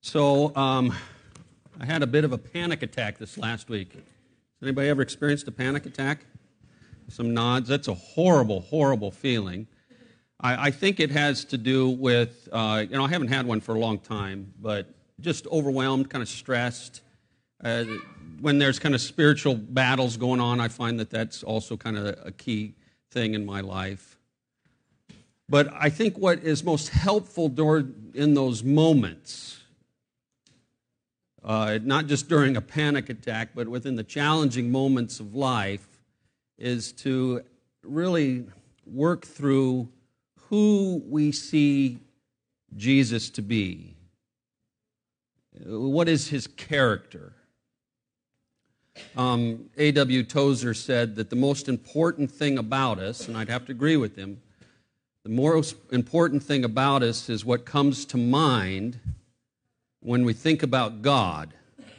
I had a bit of a panic attack this last week. Has anybody ever experienced a panic attack? Some nods. That's a horrible, horrible feeling. I think it has to do with, I haven't had one for a long time, but just overwhelmed, kind of stressed. When there's kind of spiritual battles going on, I find that that's also kind of a key thing in my life. But I think what is most helpful in those moments, not just during a panic attack, but within the challenging moments of life, is to really work through who we see Jesus to be. What is his character? A.W. Tozer said that the most important thing about us, and I'd have to agree with him, the most important thing about us is what comes to mind when we think about God.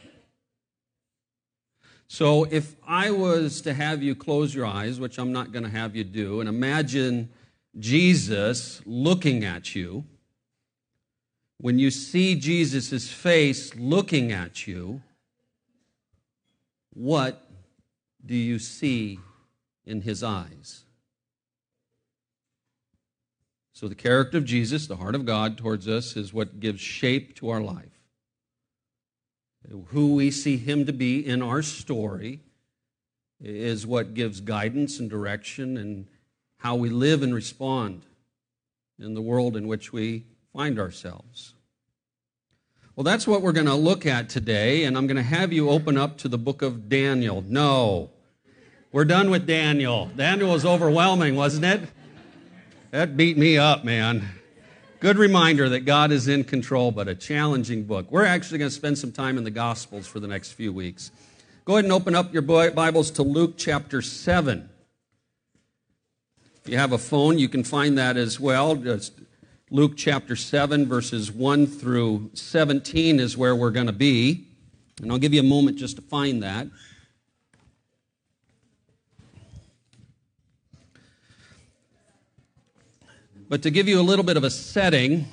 So if I was to have you close your eyes, which I'm not going to have you do, and imagine Jesus looking at you, when you see Jesus' face looking at you, what do you see in his eyes? So the character of Jesus, the heart of God towards us, is what gives shape to our life. Who we see him to be in our story is what gives guidance and direction and how we live and respond in the world in which we find ourselves. Well, that's what we're going to look at today, and I'm going to have you open up to the book of Daniel. No, we're done with Daniel. Daniel was overwhelming, wasn't it? That beat me up, man. Good reminder that God is in control, but a challenging book. We're actually going to spend some time in the Gospels for the next few weeks. Go ahead and open up your Bibles to Luke chapter 7. If you have a phone, you can find that as well. Just Luke chapter 7, verses 1 through 17 is where we're going to be. And I'll give you a moment just to find that. But to give you a little bit of a setting,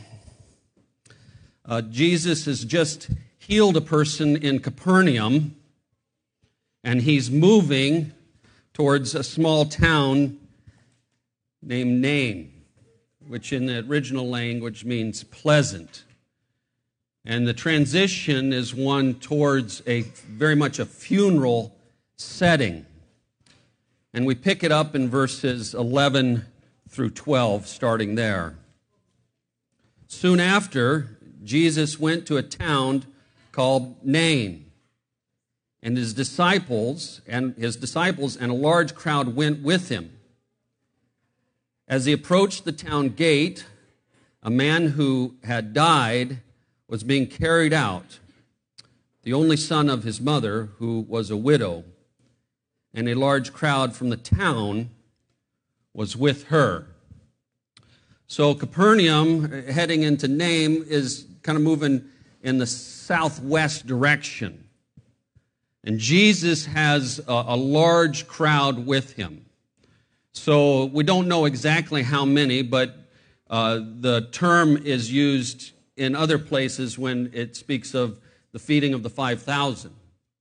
Jesus has just healed a person in Capernaum, and he's moving towards a small town named Nain, which in the original language means pleasant. And the transition is one towards very much a funeral setting. And we pick it up in verses 11 through 12, starting there. Soon after, Jesus went to a town called Nain, and his disciples and a large crowd went with him. As he approached the town gate, a man who had died was being carried out, the only son of his mother, who was a widow, and a large crowd from the town was with her. So Capernaum, heading into Nain, is kind of moving in the southwest direction. And Jesus has a large crowd with him. So we don't know exactly how many, but the term is used in other places when it speaks of the feeding of the 5,000.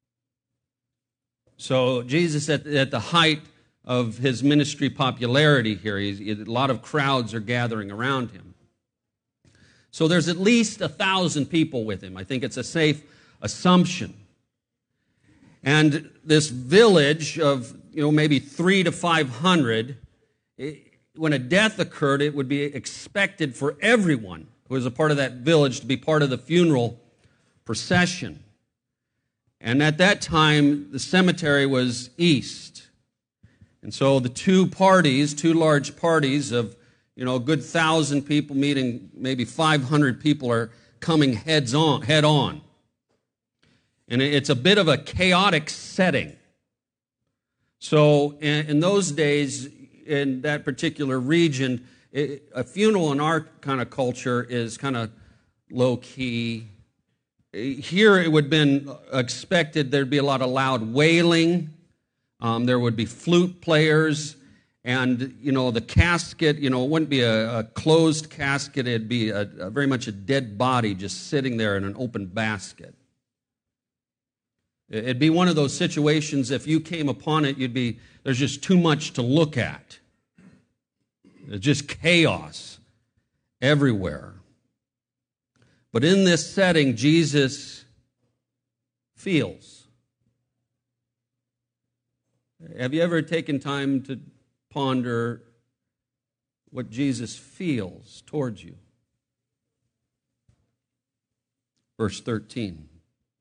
So Jesus at the height of his ministry popularity here, a lot of crowds are gathering around him. So there's at least 1,000 people with him. I think it's a safe assumption. And this village of maybe 300 to 500, when a death occurred, it would be expected for everyone who was a part of that village to be part of the funeral procession. And at that time, the cemetery was east. And so the two large parties of a good 1,000 people meeting maybe 500 people are coming head on. And it's a bit of a chaotic setting. So in those days, in that particular region, a funeral in our kind of culture is kind of low-key. Here it would have been expected there'd be a lot of loud wailing. There would be flute players, And, the casket, it wouldn't be a closed casket. It'd be very much a dead body just sitting there in an open basket. It'd be one of those situations, if you came upon it, there's just too much to look at. There's just chaos everywhere. But in this setting, Jesus feels. Have you ever taken time to ponder what Jesus feels towards you? Verse 13.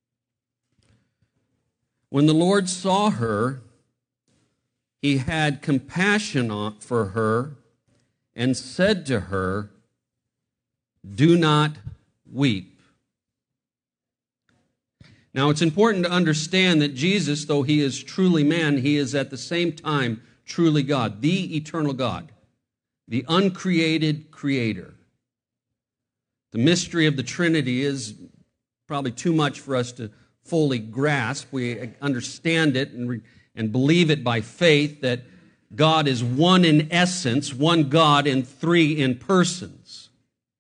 When the Lord saw her, he had compassion for her and said to her, "Do not weep." Now, it's important to understand that Jesus, though he is truly man, he is at the same time truly God, the eternal God, the uncreated creator. The mystery of the Trinity is probably too much for us to fully grasp. We understand it and believe it by faith that God is one in essence, one God and three in persons.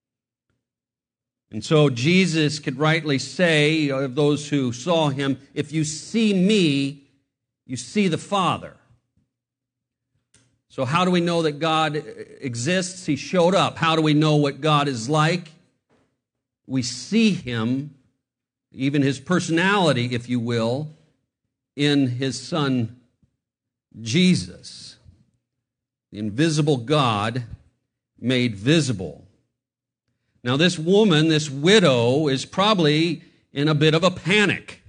And so Jesus could rightly say of those who saw him, "If you see me, you see the Father." So how do we know that God exists? He showed up. How do we know what God is like? We see him, even his personality, if you will, in his Son, Jesus, the invisible God made visible. Now, this woman, this widow, is probably in a bit of a panic.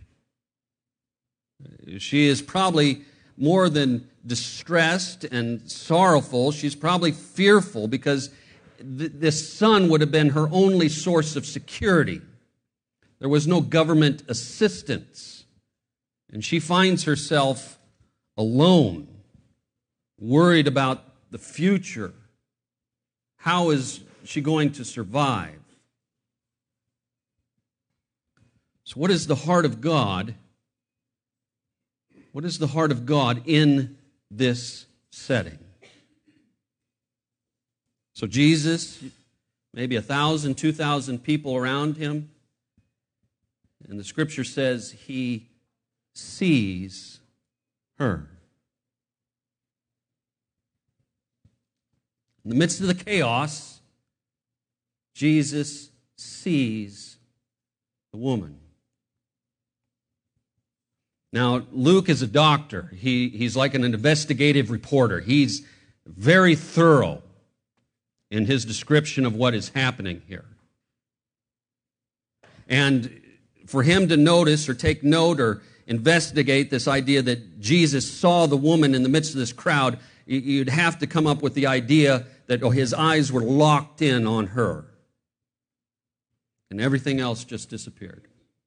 She is probably more than distressed and sorrowful. She's probably fearful because this son would have been her only source of security. There was no government assistance. And she finds herself alone, worried about the future. How is she going to survive? So what is the heart of God? What is the heart of God in this setting? So Jesus, maybe 1,000, 2,000 people around him, and the scripture says he sees her. In the midst of the chaos, Jesus sees the woman. Now, Luke is a doctor. He's like an investigative reporter. He's very thorough in his description of what is happening here. And for him to notice or take note or investigate this idea that Jesus saw the woman in the midst of this crowd, you'd have to come up with the idea that his eyes were locked in on her. And everything else just disappeared.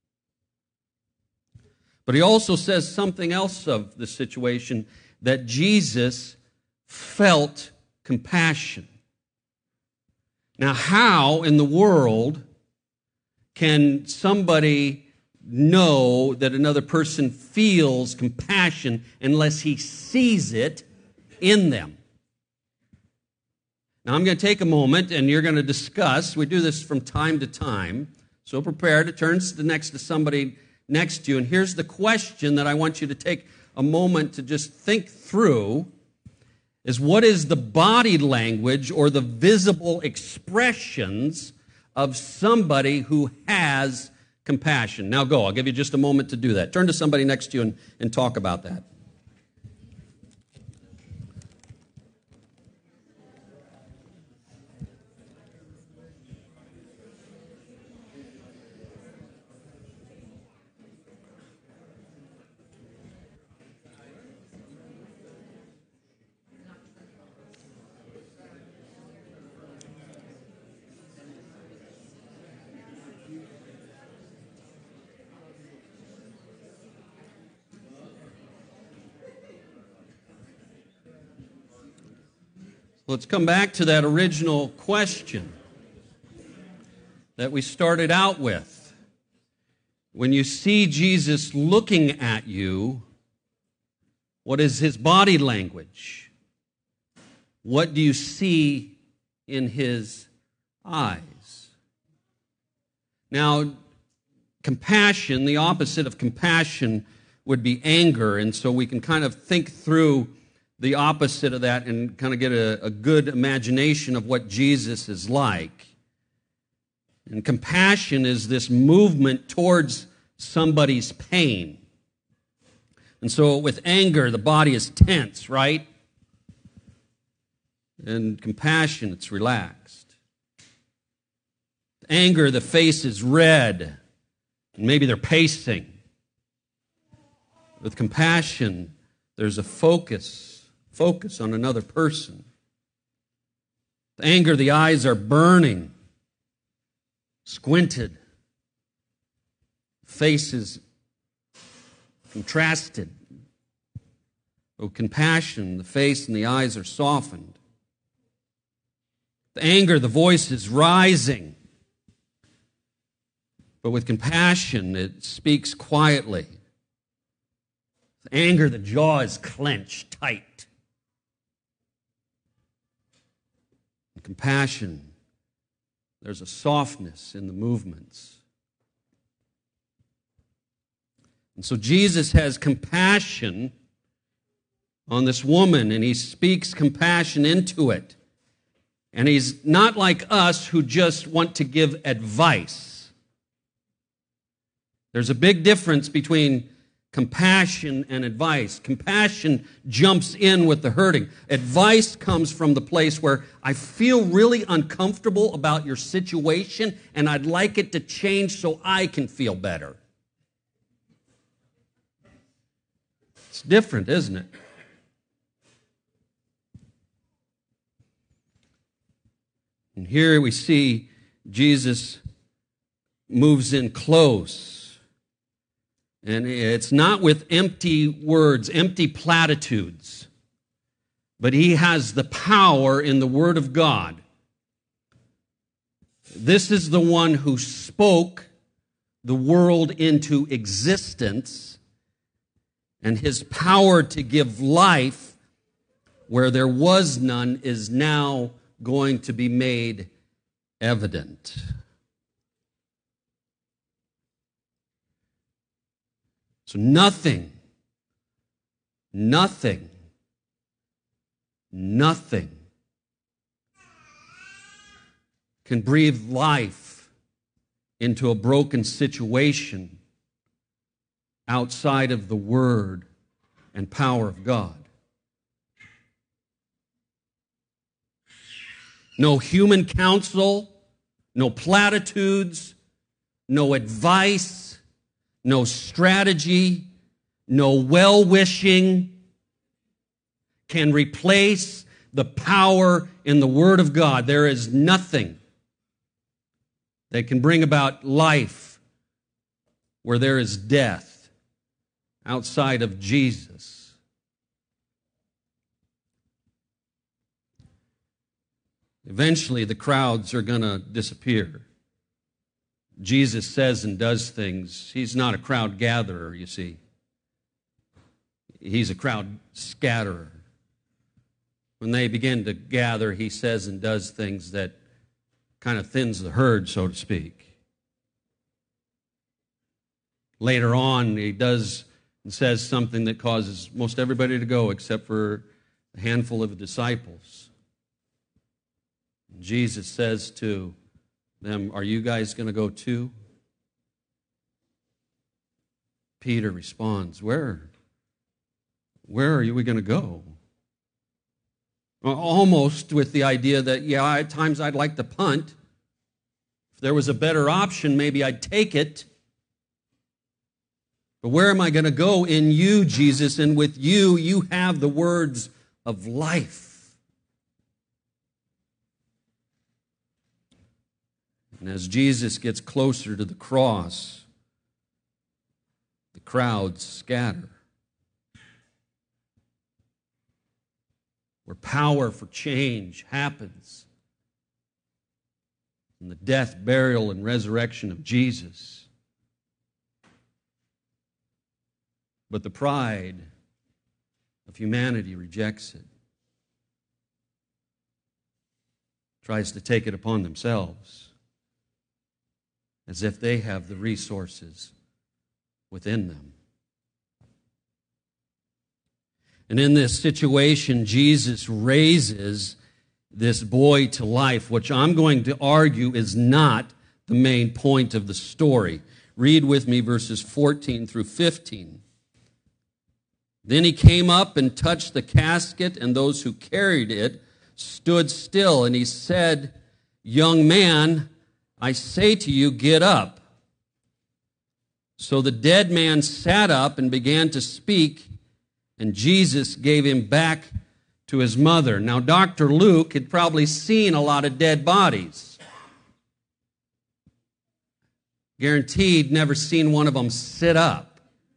But he also says something else of the situation, that Jesus felt compassion. Now, how in the world can somebody know that another person feels compassion unless he sees it in them? Now, I'm going to take a moment and you're going to discuss. We do this from time to time. So prepare to turn next to somebody next to you. And here's the question that I want you to take a moment to just think through, is what is the body language or the visible expressions of somebody who has compassion? Now go. I'll give you just a moment to do that. Turn to somebody next to you and talk about that. Let's come back to that original question that we started out with. When you see Jesus looking at you, what is his body language? What do you see in his eyes? Now, compassion, the opposite of compassion would be anger, and so we can kind of think through the opposite of that and kind of get a good imagination of what Jesus is like. And compassion is this movement towards somebody's pain. And so with anger, the body is tense, right? And compassion, it's relaxed. With anger, the face is red, and maybe they're pacing. With compassion, there's a focus on another person. With anger, the eyes are burning, squinted. Face is contrasted. With compassion, the face and the eyes are softened. With anger, the voice is rising. But with compassion, it speaks quietly. With anger, the jaw is clenched tight. With compassion, there's a softness in the movements. And so Jesus has compassion on this woman, and he speaks compassion into it. And he's not like us who just want to give advice. There's a big difference between compassion and advice. Compassion jumps in with the hurting. Advice comes from the place where I feel really uncomfortable about your situation, and I'd like it to change so I can feel better. It's different, isn't it? And here we see Jesus moves in close. And it's not with empty words, empty platitudes, but he has the power in the Word of God. This is the one who spoke the world into existence, and his power to give life where there was none is now going to be made evident. So nothing can breathe life into a broken situation outside of the Word and power of God. No human counsel, no platitudes, no advice, no strategy, no well-wishing can replace the power in the Word of God. There is nothing that can bring about life where there is death outside of Jesus. Eventually, the crowds are going to disappear. Jesus says and does things. He's not a crowd gatherer, you see. He's a crowd scatterer. When they begin to gather, he says and does things that kind of thins the herd, so to speak. Later on, he does and says something that causes most everybody to go except for a handful of disciples. Jesus says to them, "Are you guys going to go too?" Peter responds, Where are we going to go? Almost with the idea that, yeah, at times I'd like to punt. If there was a better option, maybe I'd take it. But where am I going to go? In you, Jesus, and with you, you have the words of life. And as Jesus gets closer to the cross, the crowds scatter. Where power for change happens in the death, burial, and resurrection of Jesus. But the pride of humanity rejects it. tries to take it upon themselves as if they have the resources within them. And in this situation, Jesus raises this boy to life, which I'm going to argue is not the main point of the story. Read with me verses 14 through 15. Then he came up and touched the casket, and those who carried it stood still. And he said, "Young man, I say to you, get up." So the dead man sat up and began to speak, and Jesus gave him back to his mother. Now, Dr. Luke had probably seen a lot of dead bodies. Guaranteed never seen one of them sit up.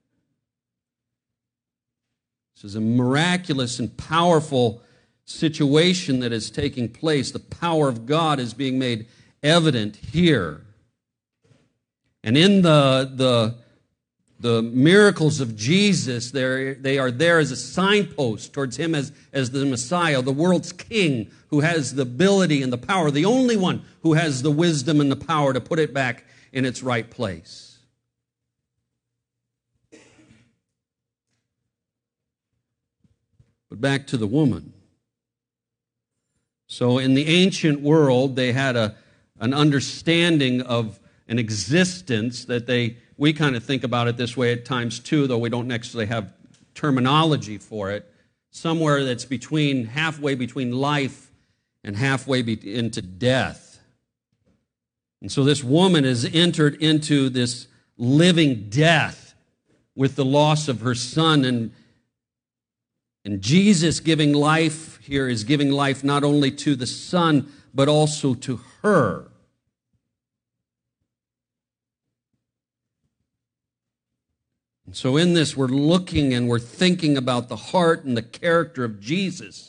This is a miraculous and powerful situation that is taking place. The power of God is being made evident here. And in the miracles of Jesus, they are there as a signpost towards him as the Messiah, the world's king, who has the ability and the power, the only one who has the wisdom and the power to put it back in its right place. But back to the woman. So in the ancient world, they had an understanding of an existence that we kind of think about it this way at times too, though we don't necessarily have terminology for it, somewhere that's halfway between life and halfway into death. And so this woman has entered into this living death with the loss of her son, and Jesus giving life here is giving life not only to the son, but also to her. And so in this, we're looking and we're thinking about the heart and the character of Jesus.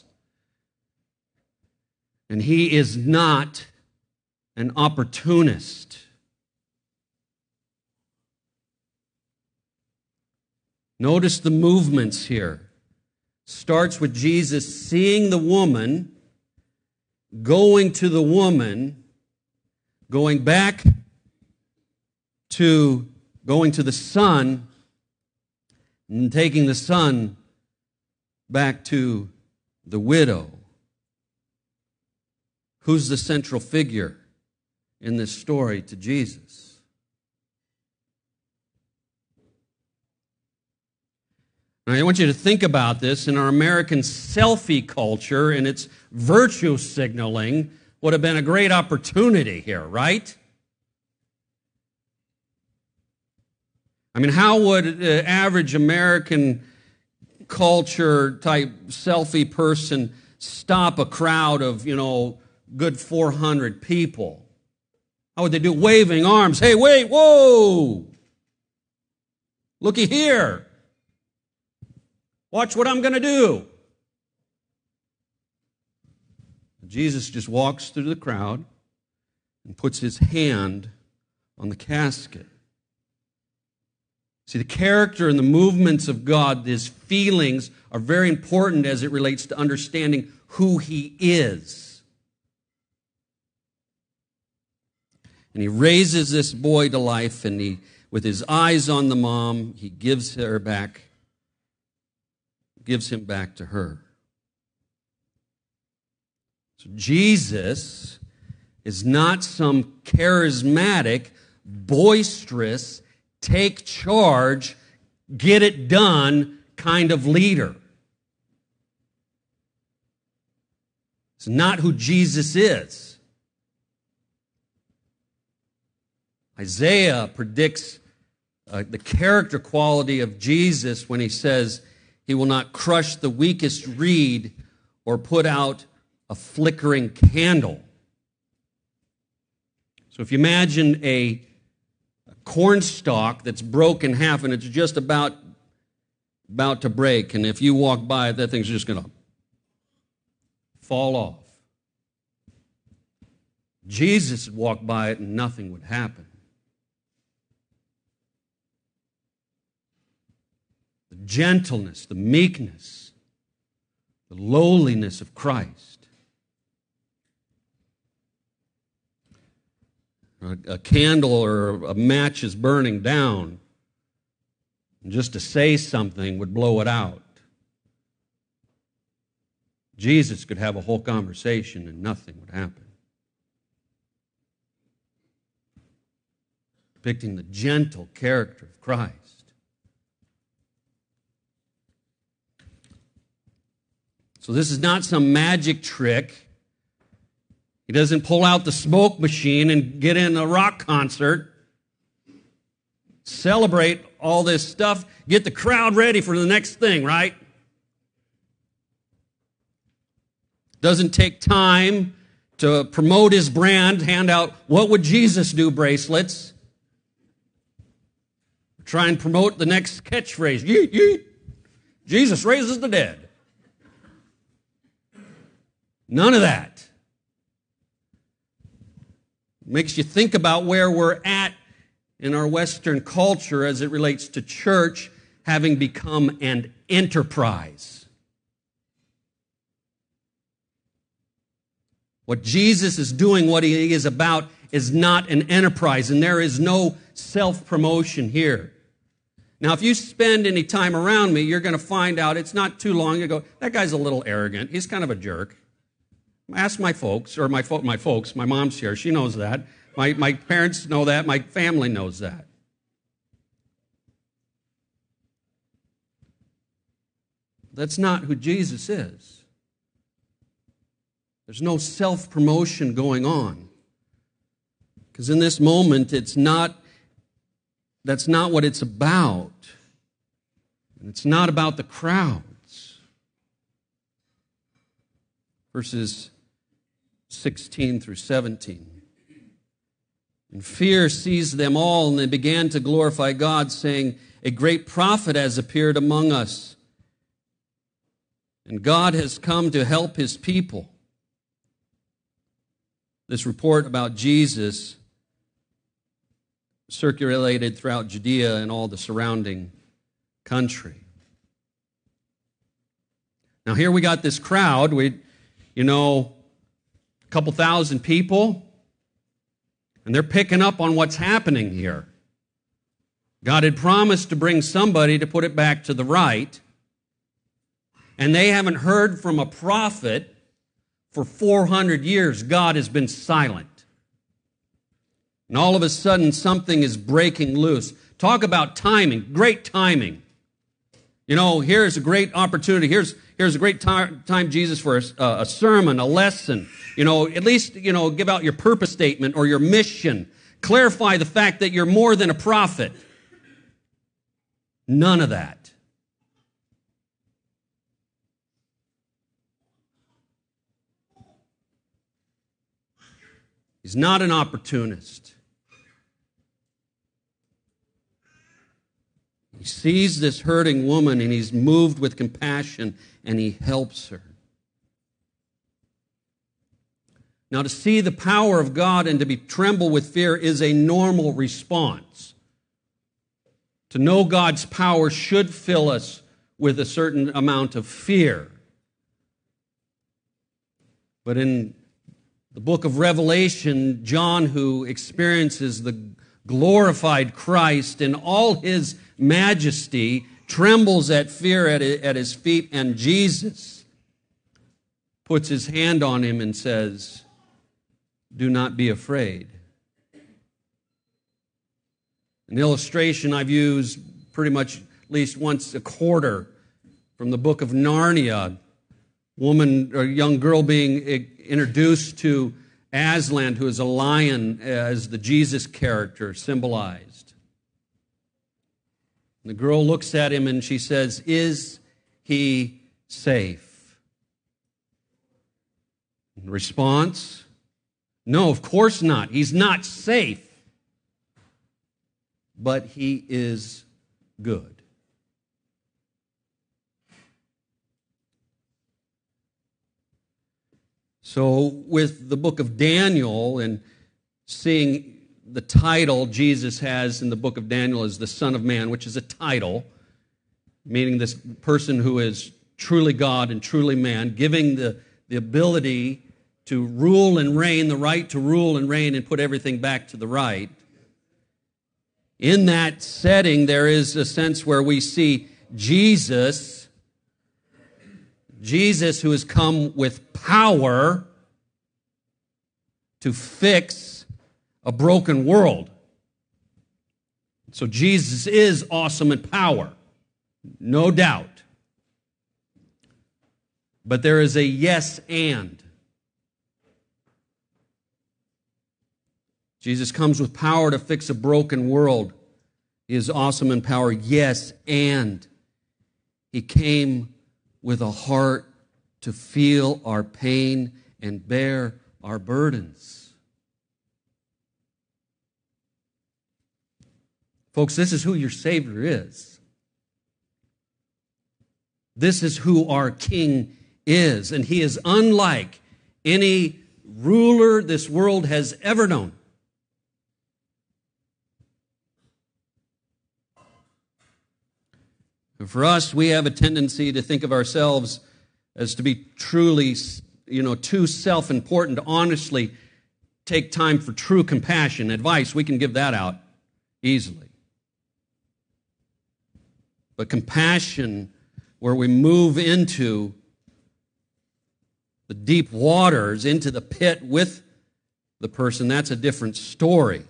And he is not an opportunist. Notice the movements here. Starts with Jesus seeing the woman, going to the woman, going to the son, and taking the son back to the widow. Who's the central figure in this story to Jesus? Now, I want you to think about this. In our American selfie culture and its virtue signaling would have been a great opportunity here, right? I mean, how would the average American culture type selfie person stop a crowd of, good 400 people? How would they do? Waving arms. Hey, wait, whoa! Looky here. Watch what I'm going to do. Jesus just walks through the crowd and puts his hand on the casket. See, the character and the movements of God, his feelings, are very important as it relates to understanding who he is. And he raises this boy to life, and with his eyes on the mom, he gives him back to her. So Jesus is not some charismatic, boisterous, take charge, get it done kind of leader. It's not who Jesus is. Isaiah predicts the character quality of Jesus when he says he will not crush the weakest reed or put out a flickering candle. So if you imagine a corn stalk that's broken in half and it's just about to break, and if you walk by it, that thing's just going to fall off. Jesus would walk by it and nothing would happen. The gentleness, the meekness, the lowliness of Christ. a candle or a match is burning down, and just to say something would blow it out. Jesus could have a whole conversation and nothing would happen. Depicting the gentle character of Christ. So this is not some magic trick. He doesn't pull out the smoke machine and get in a rock concert, celebrate all this stuff, get the crowd ready for the next thing, right? Doesn't take time to promote his brand, hand out "What would Jesus do" bracelets. Try and promote the next catchphrase. Yeet, yeet. Jesus raises the dead. None of that. Makes you think about where we're at in our Western culture as it relates to church having become an enterprise. What Jesus is doing, what he is about, is not an enterprise, and there is no self-promotion here. Now, if you spend any time around me, you're going to find out it's not too long ago, that guy's a little arrogant. He's kind of a jerk. Ask my folks, or my folks, my mom's here, she knows that. My parents know that. My family knows that. That's not who Jesus is. There's no self-promotion going on. Because in this moment, that's not what it's about. And it's not about the crowds. Verses 16 through 17. And fear seized them all, and they began to glorify God, saying, "A great prophet has appeared among us, and God has come to help his people." This report about Jesus circulated throughout Judea and all the surrounding country. Now here we got this crowd, a couple thousand people, and they're picking up on what's happening here. God had promised to bring somebody to put it back to the right, and they haven't heard from a prophet for 400 years. God has been silent. And all of a sudden, something is breaking loose. Talk about timing, great timing. Here's a great opportunity. Here's a great time, Jesus, for a sermon, a lesson. At least, give out your purpose statement or your mission. Clarify the fact that you're more than a prophet. None of that. He's not an opportunist. He sees this hurting woman and he's moved with compassion and he helps her. Now, to see the power of God and to tremble with fear is a normal response. To know God's power should fill us with a certain amount of fear. But in the book of Revelation, John, who experiences the glorified Christ in all his majesty, trembles at fear at his feet, and Jesus puts his hand on him and says, "Do not be afraid." An illustration I've used pretty much at least once a quarter from the book of Narnia. A young girl being introduced to Aslan, who is a lion, as the Jesus character symbolized. The girl looks at him and she says, "Is he safe?" In response, "No, of course not. He's not safe. But he is good." So with the book of Daniel and seeing the title Jesus has in the book of Daniel as the Son of Man, which is a title, meaning this person who is truly God and truly man, giving the ability to rule and reign, the right to rule and reign and put everything back to the right. In that setting, there is a sense where we see Jesus who has come with power to fix a broken world. So Jesus is awesome in power, no doubt. But there is a yes and. Jesus comes with power to fix a broken world. He is awesome in power, yes, and he came with a heart to feel our pain and bear our burdens. Folks, this is who your Savior is. This is who our King is, and he is unlike any ruler this world has ever known. For us, we have a tendency to think of ourselves as to be truly, too self-important to honestly take time for true compassion. Advice, we can give that out easily. But compassion, where we move into the deep waters, into the pit with the person, that's a different story.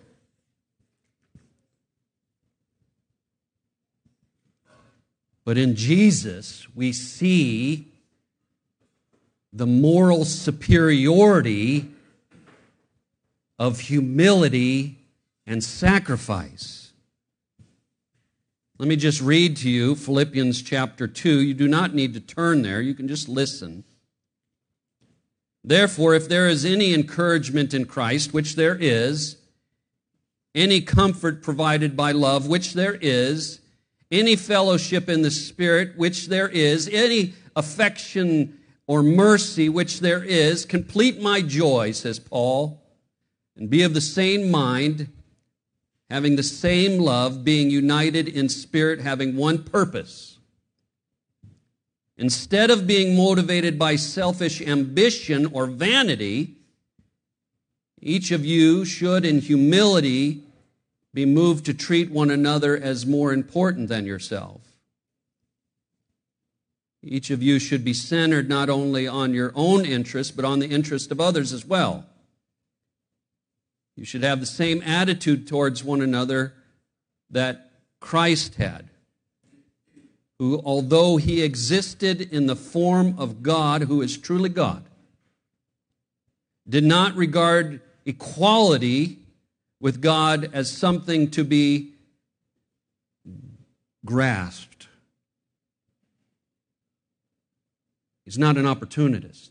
But in Jesus, we see the moral superiority of humility and sacrifice. Let me just read to you Philippians chapter 2. You do not need to turn there. You can just listen. Therefore, if there is any encouragement in Christ, which there is, any comfort provided by love, which there is, any fellowship in the Spirit, which there is, any affection or mercy, which there is, complete my joy, says Paul, and be of the same mind, having the same love, being united in spirit, having one purpose. Instead of being motivated by selfish ambition or vanity, each of you should, in humility, be moved to treat one another as more important than yourself. Each of you should be centered not only on your own interest, but on the interest of others as well. You should have the same attitude towards one another that Christ had, who, although he existed in the form of God, who is truly God, did not regard equality with God as something to be grasped. He's not an opportunist.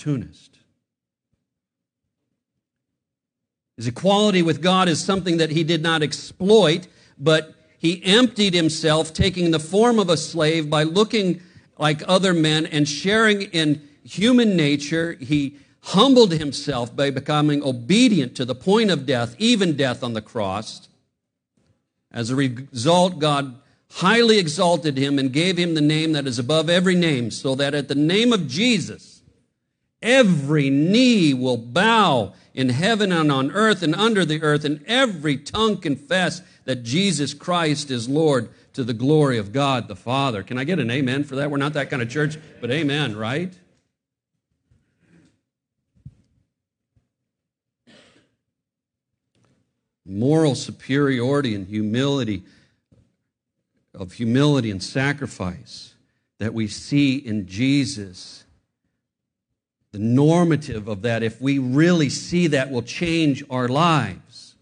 His equality with God is something that he did not exploit, but he emptied himself, taking the form of a slave by looking like other men and sharing in human nature. He humbled himself by becoming obedient to the point of death, even death on the cross. As a result, God highly exalted him and gave him the name that is above every name, so that at the name of Jesus, every knee will bow in heaven and on earth and under the earth, and every tongue confess that Jesus Christ is Lord, to the glory of God the Father. Can I get an amen for that? We're not that kind of church, but amen, right? Moral superiority and humility and sacrifice that we see in Jesus. The normative of that, if we really see that, will change our lives.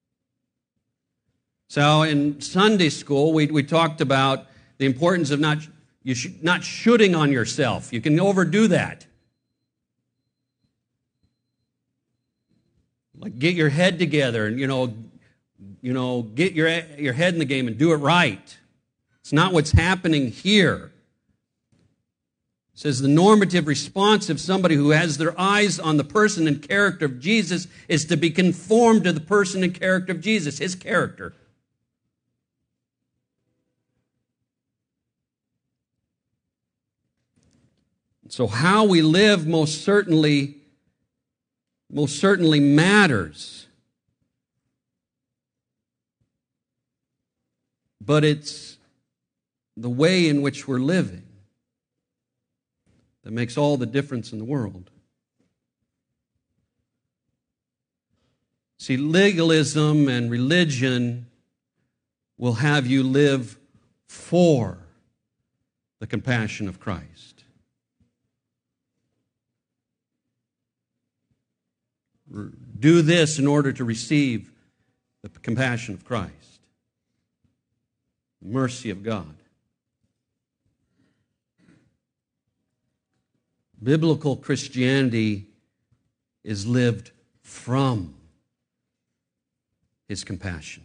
So in Sunday school, we talked about the importance of not shooting on yourself. You can overdo that. Like get your head together and get your head in the game and do it right. It's not what's happening here. It says the normative response of somebody who has their eyes on the person and character of Jesus is to be conformed to the person and character of Jesus, his character. So how we live most certainly most certainly matters. But it's the way in which we're living that makes all the difference in the world. See, legalism and religion will have you live for the compassion of Christ. Do this in order to receive the compassion of Christ, the mercy of God. Biblical Christianity is lived from His compassion,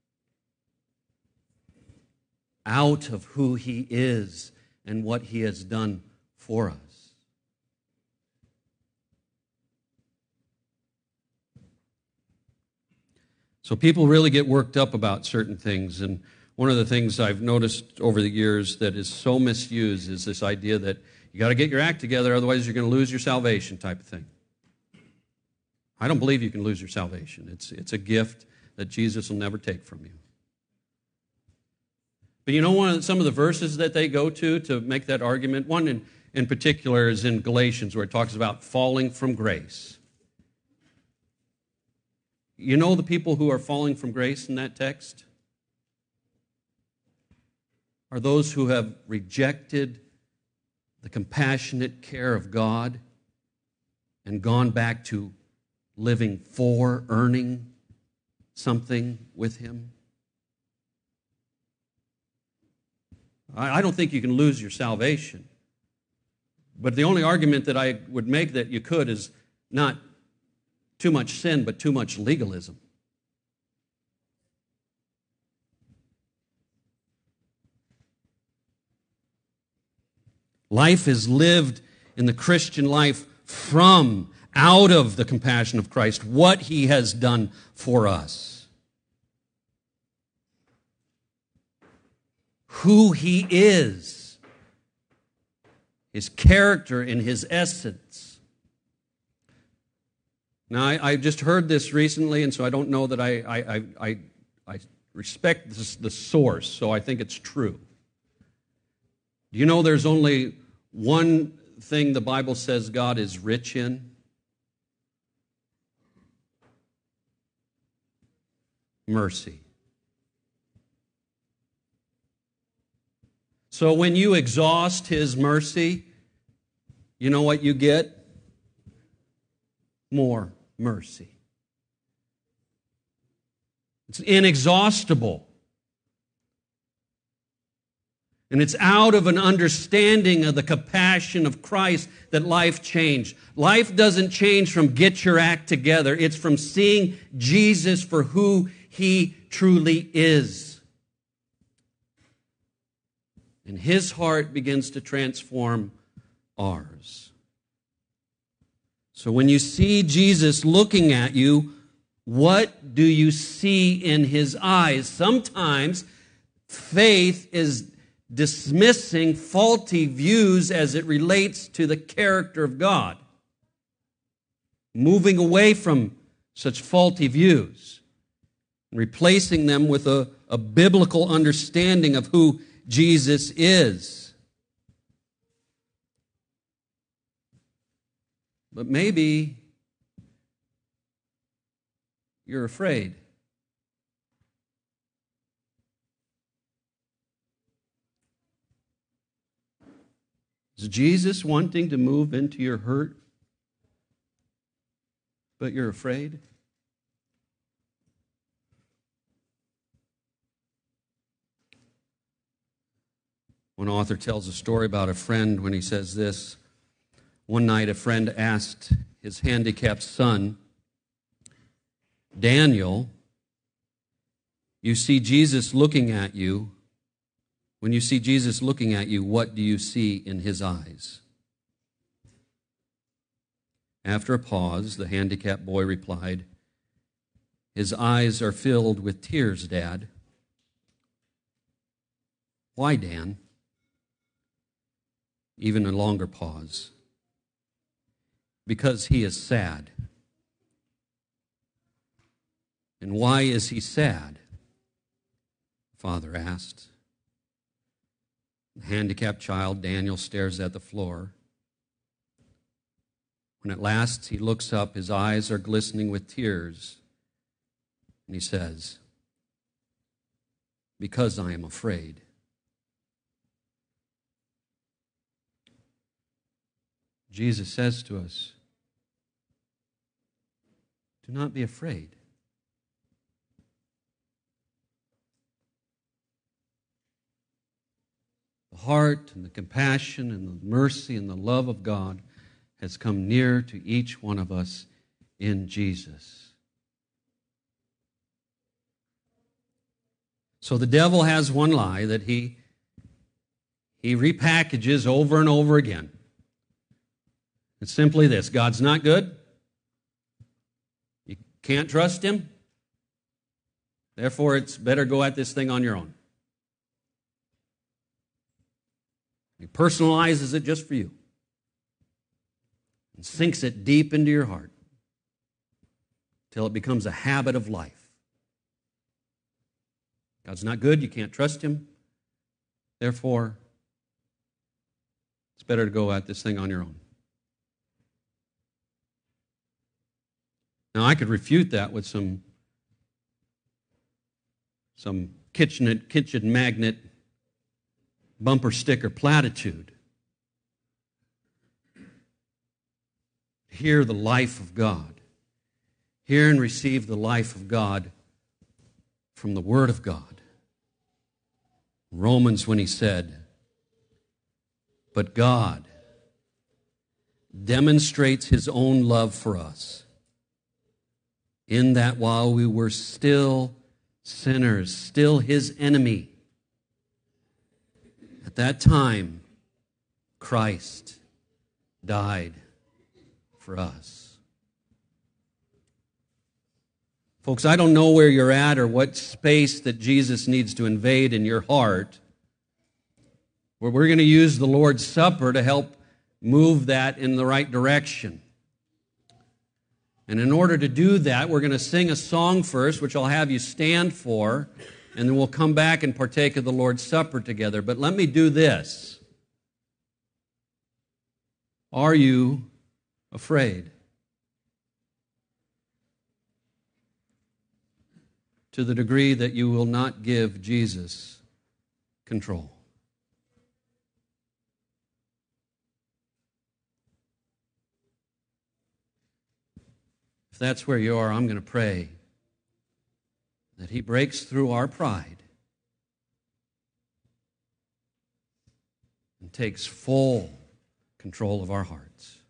out of who He is and what He has done for us. So people really get worked up about certain things, and one of the things I've noticed over the years that is so misused is this idea that you got to get your act together, otherwise you're going to lose your salvation type of thing. I don't believe you can lose your salvation. It's a gift that Jesus will never take from you. But you know some of the verses that they go to make that argument? One in particular is in Galatians, where it talks about falling from grace. You know the people who are falling from grace in that text? Are those who have rejected the compassionate care of God and gone back to living for, earning something with Him. I don't think you can lose your salvation. But the only argument that I would make that you could is not too much sin, but too much legalism. Life is lived in the Christian life from, out of the compassion of Christ, what He has done for us. Who He is, His character and His essence. Now, I just heard this recently, and so I don't know that I respect the source, so I think it's true. Do you know there's only one thing the Bible says God is rich in? Mercy. So when you exhaust His mercy, you know what you get? More mercy. It's inexhaustible. And it's out of an understanding of the compassion of Christ that life changed. Life doesn't change from get your act together. It's from seeing Jesus for who He truly is. And His heart begins to transform ours. So when you see Jesus looking at you, what do you see in His eyes? Sometimes faith is dismissing faulty views as it relates to the character of God. Moving away from such faulty views and replacing them with a biblical understanding of who Jesus is. But maybe you're afraid. Is Jesus wanting to move into your hurt, but you're afraid? One author tells a story about a friend when he says this. One night a friend asked his handicapped son, Daniel, you see Jesus looking at you. When you see Jesus looking at you, what do you see in His eyes? After a pause, the handicapped boy replied, His eyes are filled with tears, Dad. Why, Dan? Even a longer pause. Because he is sad. And why is he sad? The father asked. The handicapped child, Daniel, stares at the floor. When at last he looks up, his eyes are glistening with tears, and he says, "Because I am afraid." Jesus says to us, do not be afraid. The heart and the compassion and the mercy and the love of God has come near to each one of us in Jesus. So the devil has one lie that he repackages over and over again. It's simply this: God's not good. You can't trust him. Therefore, it's better go at this thing on your own. He personalizes it just for you and sinks it deep into your heart till it becomes a habit of life. God's not good. You can't trust him. Therefore, it's better to go at this thing on your own. Now, I could refute that with some kitchen magnet bumper sticker platitude. Hear the life of God. Hear and receive the life of God from the Word of God. Romans, when he said, "But God demonstrates his own love for us, in that while we were still sinners, still his enemy, at that time, Christ died for us." Folks, I don't know where you're at or what space that Jesus needs to invade in your heart, where we're going to use the Lord's Supper to help move that in the right direction. And in order to do that, we're going to sing a song first, which I'll have you stand for, and then we'll come back and partake of the Lord's Supper together. But let me do this. Are you afraid? To the degree that you will not give Jesus control. If that's where you are, I'm going to pray that he breaks through our pride and takes full control of our hearts.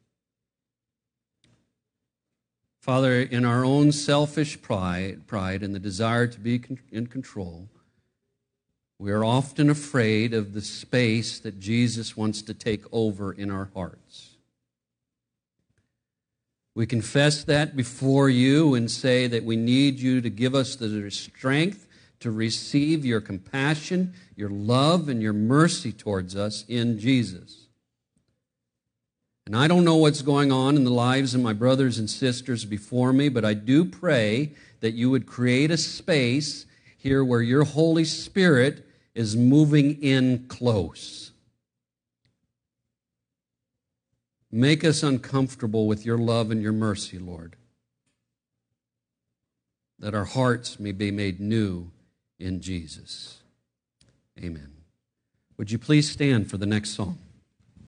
Father, in our own selfish pride and the desire to be in control, we are often afraid of the space that Jesus wants to take over in our hearts. We confess that before you and say that we need you to give us the strength to receive your compassion, your love, and your mercy towards us in Jesus. And I don't know what's going on in the lives of my brothers and sisters before me, but I do pray that you would create a space here where your Holy Spirit is moving in close. Make us uncomfortable with your love and your mercy, Lord, that our hearts may be made new in Jesus. Amen. Would you please stand for the next song?